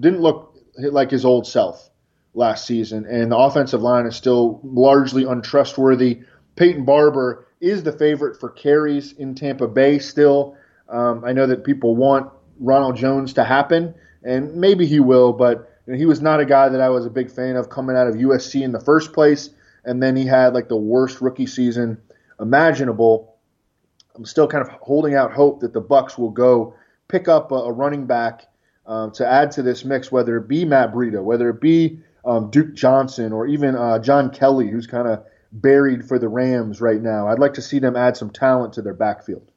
like his old self last season. And the offensive line is still largely untrustworthy. Peyton Barber is the favorite for carries in Tampa Bay still. I know that people want Ronald Jones to happen, and maybe he will, but he was not a guy that I was a big fan of coming out of USC in the first place, and then he had like the worst rookie season imaginable. I'm still kind of holding out hope that the Bucs will go pick up a running back to add to this mix, whether it be Matt Breida, whether it be Duke Johnson, or even John Kelly, who's kind of buried for the Rams right now. I'd like to see them add some talent to their backfield.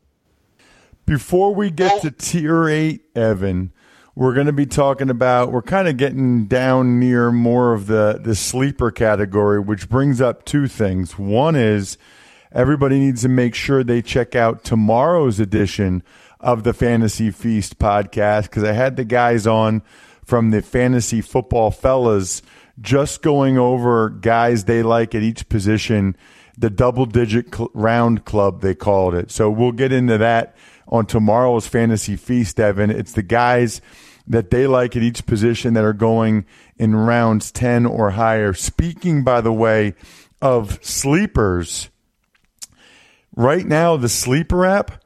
Before we get to Tier 8, Evan, we're going to be talking about, we're kind of getting down near more of the sleeper category, which brings up two things. One is everybody needs to make sure they check out tomorrow's edition of the Fantasy Feast podcast, because I had the guys on from the Fantasy Football Fellas just going over guys they like at each position, the double-digit round club, they called it. So we'll get into that on tomorrow's Fantasy Feast, Evan. It's the guys that they like at each position that are going in rounds 10 or higher. Speaking, by the way, of sleepers, right now the Sleeper app,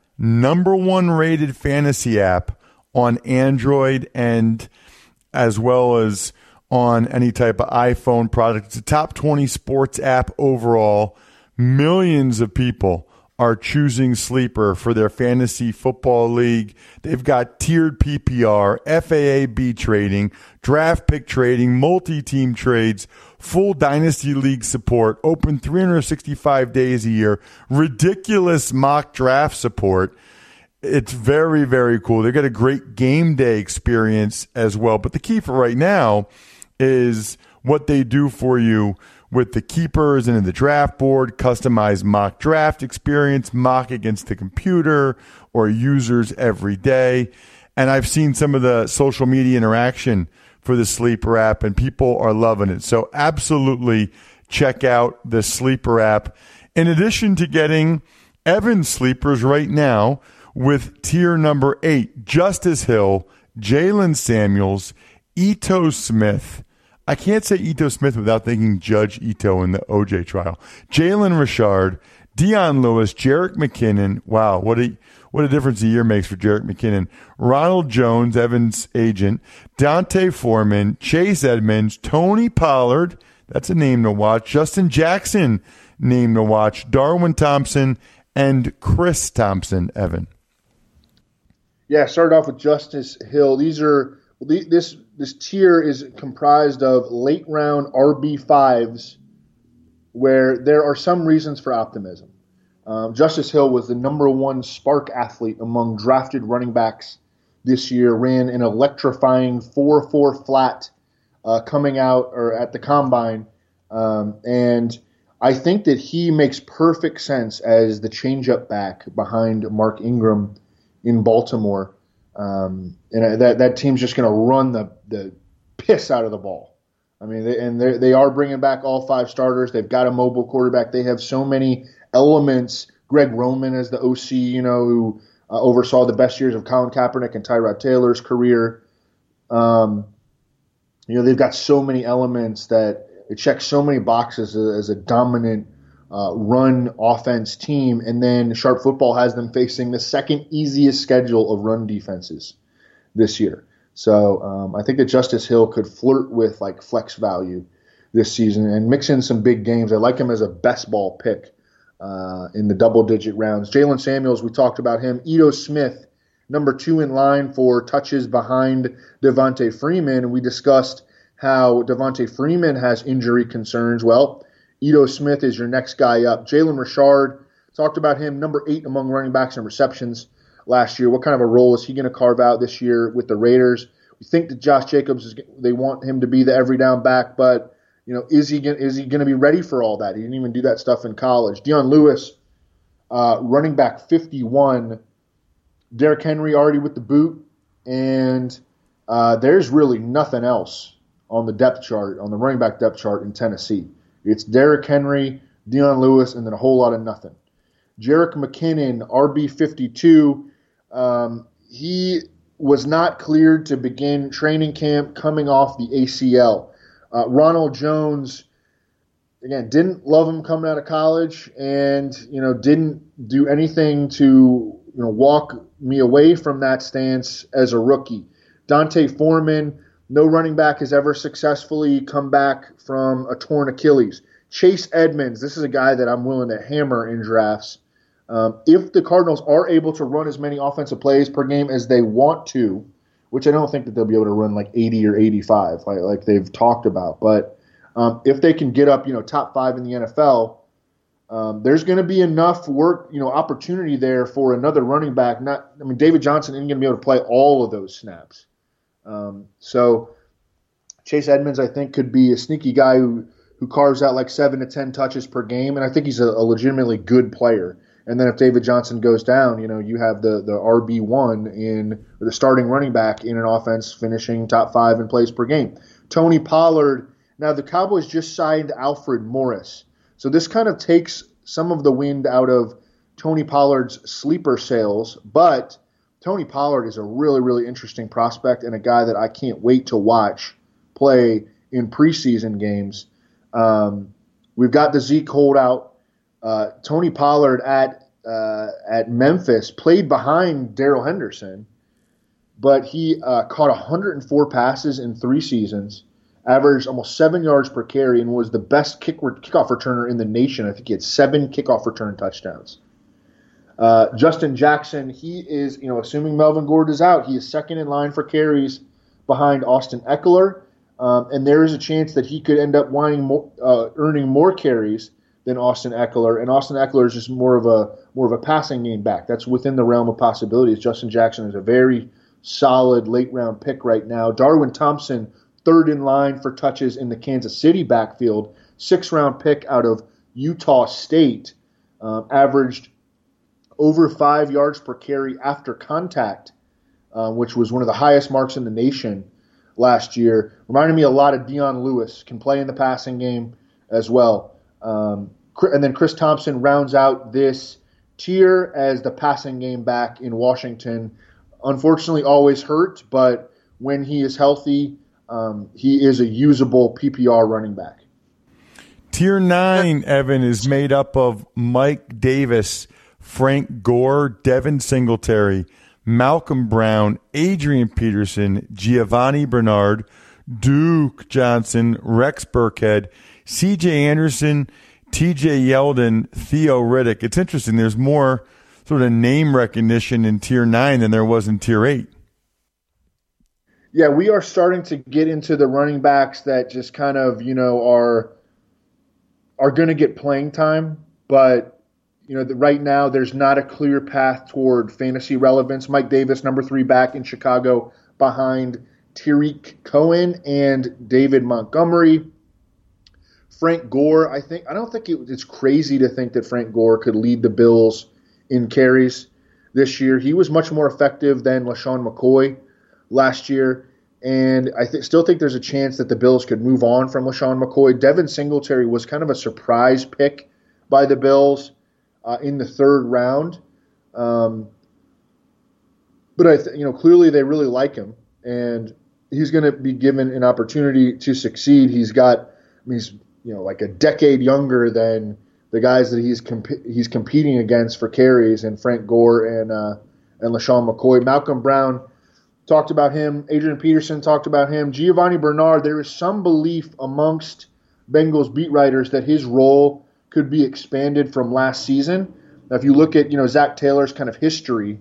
#1 rated fantasy app on Android and as well as on any type of iPhone product. It's a top 20 sports app overall. Millions of people are choosing Sleeper for their fantasy football league. They've got tiered PPR, FAAB trading, draft pick trading, multi-team trades, full dynasty league support, open 365 days a year, ridiculous mock draft support. It's very, very cool. They've got a great game day experience as well. But the key for right now is what they do for you with the keepers and in the draft board, customized mock draft experience, mock against the computer or users every day. And I've seen some of the social media interaction for the Sleeper app, and people are loving it. So absolutely check out the Sleeper app. In addition to getting Evan's sleepers right now with tier number 8, Justice Hill, Jalen Samuels, Ito Smith. I can't say Ito Smith without thinking Judge Ito in the OJ trial. Jalen Richard, Dion Lewis, Jerick McKinnon. Wow, what a difference a year makes for Jerick McKinnon. Ronald Jones, Evans' agent. Dante Foreman, Chase Edmonds, Tony Pollard. That's a name to watch. Justin Jackson, name to watch. Darwin Thompson and Chris Thompson, Evan. Yeah, started off with Justice Hill. This tier is comprised of late round RB5s where there are some reasons for optimism. Justice Hill was the #1 spark athlete among drafted running backs this year, ran an electrifying 4.4 flat coming out or at the combine. And I think that he makes perfect sense as the change-up back behind Mark Ingram in Baltimore. And that team's just going to run the piss out of the ball. I mean, they are bringing back all 5 starters. They've got a mobile quarterback. They have so many elements. Greg Roman as the OC, who oversaw the best years of Colin Kaepernick and Tyrod Taylor's career. They've got so many elements that it checks so many boxes as a dominant run offense team, and then Sharp Football has them facing the second easiest schedule of run defenses this year. So I think that Justice Hill could flirt with like flex value this season and mix in some big games. I like him as a best ball pick in the double-digit rounds. Jalen Samuels, we talked about him. Ito Smith, #2 in line for touches behind Devontae Freeman, and we discussed how Devontae Freeman has injury concerns. Well, Ito Smith is your next guy up. Jalen Richard, talked about him, #8 among running backs and receptions last year. What kind of a role is he going to carve out this year with the Raiders? We think that Josh Jacobs, they want him to be the every down back, but is he going to be ready for all that? He didn't even do that stuff in college. Dion Lewis, running back 51. Derrick Henry already with the boot, and there's really nothing else on the depth chart, on the running back depth chart in Tennessee. It's Derrick Henry, Dion Lewis, and then a whole lot of nothing. Jerick McKinnon, RB52, he was not cleared to begin training camp coming off the ACL. Ronald Jones, again, didn't love him coming out of college and, didn't do anything to, walk me away from that stance as a rookie. Dante Foreman, no running back has ever successfully come back from a torn Achilles. Chase Edmonds, this is a guy that I'm willing to hammer in drafts. If the Cardinals are able to run as many offensive plays per game as they want to, which I don't think that they'll be able to run like 80 or 85 like they've talked about, but if they can get up, top 5 in the NFL, there's going to be enough work, opportunity there for another running back. David Johnson isn't going to be able to play all of those snaps. So Chase Edmonds, I think, could be a sneaky guy who carves out like 7 to 10 touches per game, and I think he's a legitimately good player. And then if David Johnson goes down, you have the RB1 or the starting running back in an offense finishing top 5 in plays per game. Tony Pollard. Now the Cowboys just signed Alfred Morris, so this kind of takes some of the wind out of Tony Pollard's sleeper sales. But Tony Pollard is a really, really interesting prospect and a guy that I can't wait to watch play in preseason games. We've got the Zeke holdout. Tony Pollard at Memphis played behind Darrell Henderson, but he caught 104 passes in 3 seasons, averaged almost 7 yards per carry, and was the best kickoff returner in the nation. I think he had 7 kickoff return touchdowns. Justin Jackson, he is, assuming Melvin Gordon is out, he is second in line for carries behind Austin Eckler, and there is a chance that he could end up earning more carries than Austin Eckler, and Austin Eckler is just more of a passing game back. That's within the realm of possibilities. Justin Jackson is a very solid late round pick right now. Darwin Thompson, third in line for touches in the Kansas City backfield, 6th round pick out of Utah State, averaged over 5 yards per carry after contact, which was one of the highest marks in the nation last year. Reminded me a lot of Dion Lewis, can play in the passing game as well. And then Chris Thompson rounds out this tier as the passing game back in Washington. Unfortunately, always hurt, but when he is healthy, he is a usable PPR running back. Tier 9, Evan, is made up of Mike Davis, Frank Gore, Devin Singletary, Malcolm Brown, Adrian Peterson, Giovanni Bernard, Duke Johnson, Rex Burkhead, C.J. Anderson, T.J. Yeldon, Theo Riddick. It's interesting. There's more sort of name recognition in Tier 9 than there was in Tier 8. Yeah, we are starting to get into the running backs that just kind of, are going to get playing time. But, right now there's not a clear path toward fantasy relevance. Mike Davis, number 3 back in Chicago behind Tariq Cohen and David Montgomery. Frank Gore, I don't think it's crazy to think that Frank Gore could lead the Bills in carries this year. He was much more effective than LaShawn McCoy last year, and I still think there's a chance that the Bills could move on from LaShawn McCoy. Devin Singletary was kind of a surprise pick by the Bills in the 3rd round, but clearly they really like him, and he's going to be given an opportunity to succeed. He's like a decade younger than the guys that he's competing against for carries, and Frank Gore and LaShawn McCoy. Malcolm Brown, talked about him. Adrian Peterson talked about him. Giovanni Bernard, there is some belief amongst Bengals beat writers that his role could be expanded from last season. Now, if you look at, Zach Taylor's kind of history,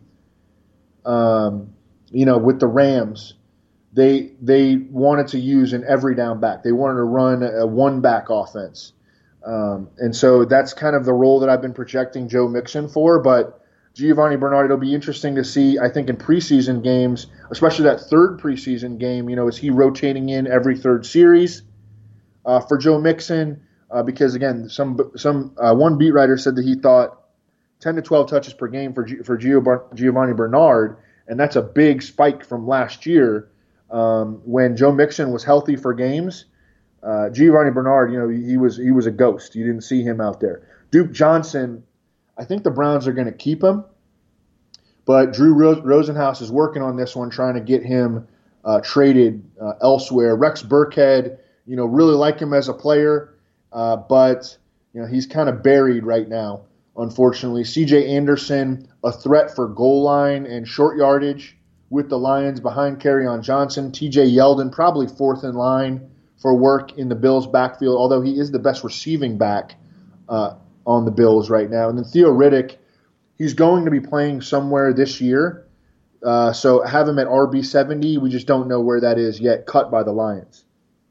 with the Rams, they wanted to use an every down back. They wanted to run a one-back offense. And so that's kind of the role that I've been projecting Joe Mixon for. But Giovanni Bernard, it'll be interesting to see, I think, in preseason games, especially that 3rd preseason game, is he rotating in every 3rd series for Joe Mixon? Because, again, one beat writer said that he thought 10 to 12 touches per game for Giovanni Bernard, and that's a big spike from last year. When Joe Mixon was healthy for games, Giovanni Bernard, he was a ghost. You didn't see him out there. Duke Johnson, I think the Browns are going to keep him, but Drew Rosenhaus is working on this one, trying to get him traded elsewhere. Rex Burkhead, really like him as a player, but he's kind of buried right now, unfortunately. C.J. Anderson, a threat for goal line and short yardage with the Lions behind Kerryon Johnson. T.J. Yeldon, probably fourth in line for work in the Bills' backfield, although he is the best receiving back on the Bills right now. And then Theo Riddick, he's going to be playing somewhere this year, so have him at RB70. We just don't know where that is yet, cut by the Lions.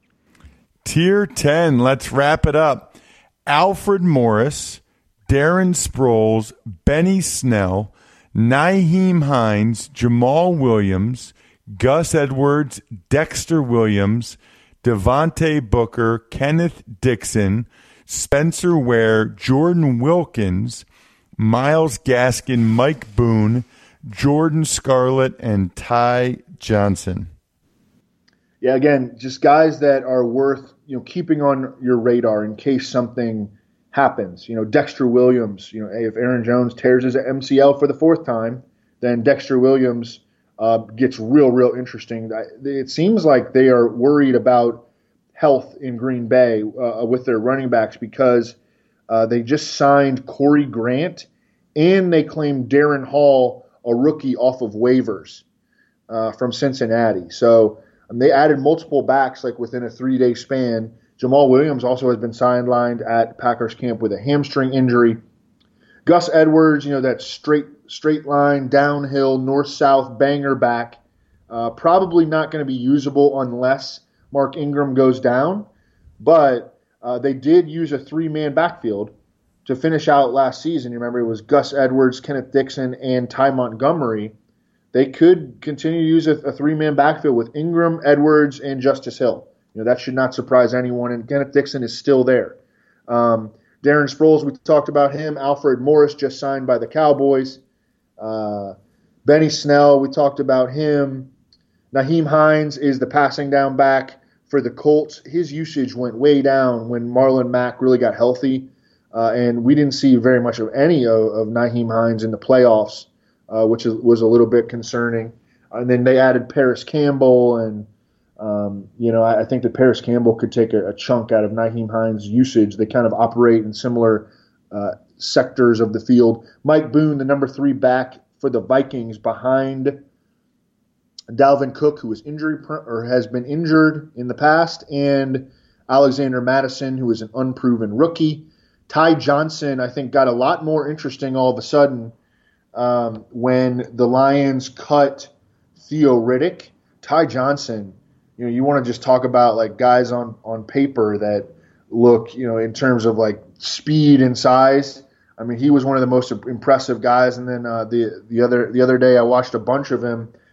Tier 10, let's wrap it up. Alfred Morris, Darren Sproles, Benny Snell, Nyheim Hines, Jamal Williams, Gus Edwards, Dexter Williams, Devontae Booker, Kenneth Dixon, Spencer Ware, Jordan Wilkins, Myles Gaskin, Mike Boone, Jordan Scarlett, and Ty Johnson. Yeah, again, just guys that are worth keeping on your radar in case something happens. Dexter Williams. If Aaron Jones tears his MCL for the fourth time, then Dexter Williams gets real interesting. It seems like they are worried about health in Green Bay with their running backs because they just signed Corey Grant and they claimed Darren Hall, a rookie off of waivers from Cincinnati. So they added multiple backs like within a 3-day span. Jamal Williams also has been sidelined at Packers camp with a hamstring injury. Gus Edwards, that straight line, downhill, north-south banger back, probably not going to be usable unless Mark Ingram goes down. But they did use a 3-man backfield to finish out last season. You remember it was Gus Edwards, Kenneth Dixon, and Ty Montgomery. They could continue to use a 3-man backfield with Ingram, Edwards, and Justice Hill. That should not surprise anyone, and Kenneth Dixon is still there. Darren Sproles, we talked about him. Alfred Morris just signed by the Cowboys. Benny Snell, we talked about him. Nyheim Hines is the passing down back for the Colts. His usage went way down when Marlon Mack really got healthy, and we didn't see very much of any of Nyheim Hines in the playoffs, which was a little bit concerning. And then they added Paris Campbell, and I think that Paris Campbell could take a chunk out of Nyheim Hines' usage. They kind of operate in similar sectors of the field. Mike Boone, the number 3 back for the Vikings, behind Dalvin Cook, who was has been injured in the past, and Alexander Mattison, who is an unproven rookie. Ty Johnson, I think, got a lot more interesting all of a sudden when the Lions cut Theo Riddick. Ty Johnson, you want to just talk about like guys on paper that look, in terms of like speed and size. I mean, he was one of the most impressive guys. And then the other day, I watched a bunch of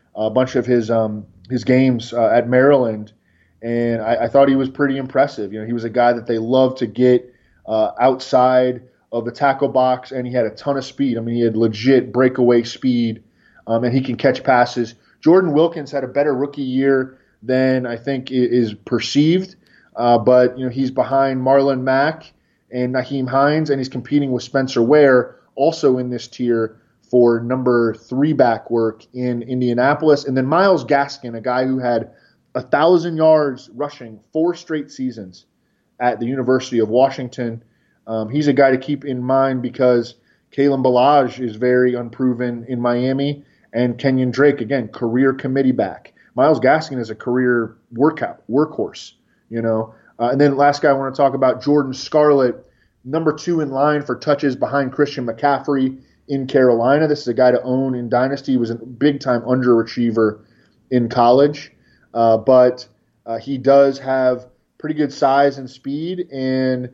his games at Maryland, and I thought he was pretty impressive. He was a guy that they love to get outside of the tackle box, and he had a ton of speed. I mean, he had legit breakaway speed, and he can catch passes. Jordan Wilkins had a better rookie year than I think is perceived, but he's behind Marlon Mack and Nyheim Hines, and he's competing with Spencer Ware, also in this tier for number 3 back work in Indianapolis. And then Myles Gaskin, a guy who had 1,000 yards rushing 4 straight seasons at the University of Washington. He's a guy to keep in mind because Kalen Ballage is very unproven in Miami, and Kenyon Drake, again, career committee back. Myles Gaskin is a career workhorse, And then last guy I want to talk about, Jordan Scarlett, number 2 in line for touches behind Christian McCaffrey in Carolina. This is a guy to own in Dynasty. He was a big-time underachiever in college, but he does have pretty good size and speed. And,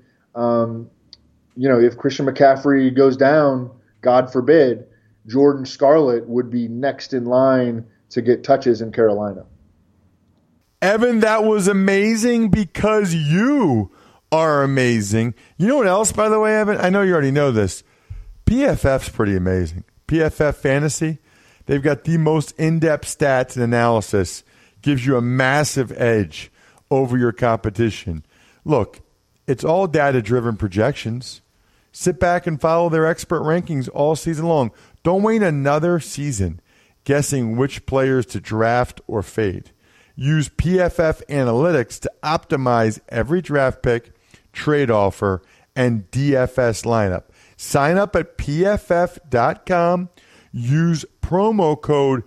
if Christian McCaffrey goes down, God forbid, Jordan Scarlett would be next in line to get touches in Carolina. Evan, that was amazing because you are amazing. You know what else, by the way, Evan? I know you already know this. PFF's pretty amazing. PFF Fantasy, they've got the most in-depth stats and analysis gives you a massive edge over your competition. Look, it's all data-driven projections. Sit back and follow their expert rankings all season long. Don't wait another season guessing which players to draft or fade. Use PFF Analytics to optimize every draft pick, trade offer, and DFS lineup. Sign up at PFF.com. Use promo code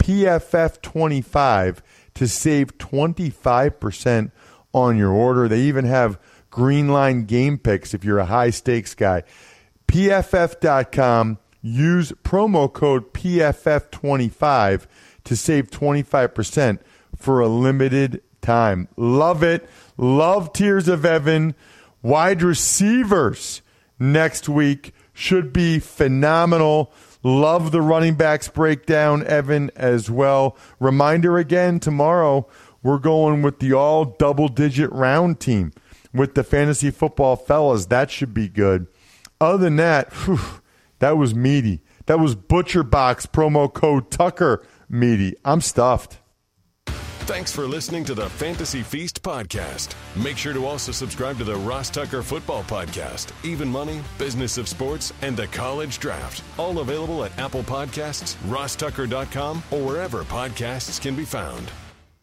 PFF25 to save 25% on your order. They even have green line game picks if you're a high-stakes guy. PFF.com. Use promo code PFF25 to save 25% for a limited time. Love it. Love Tears of Evan. Wide receivers next week should be phenomenal. Love the running backs breakdown, Evan, as well. Reminder again, tomorrow we're going with the all double-digit round team with the fantasy football fellas. That should be good. Other than that, that was meaty. That was ButcherBox promo code Tucker meaty. I'm stuffed. Thanks for listening to the Fantasy Feast podcast. Make sure to also subscribe to the Ross Tucker Football Podcast, Even Money, Business of Sports, and the College Draft. All available at Apple Podcasts, rosstucker.com, or wherever podcasts can be found.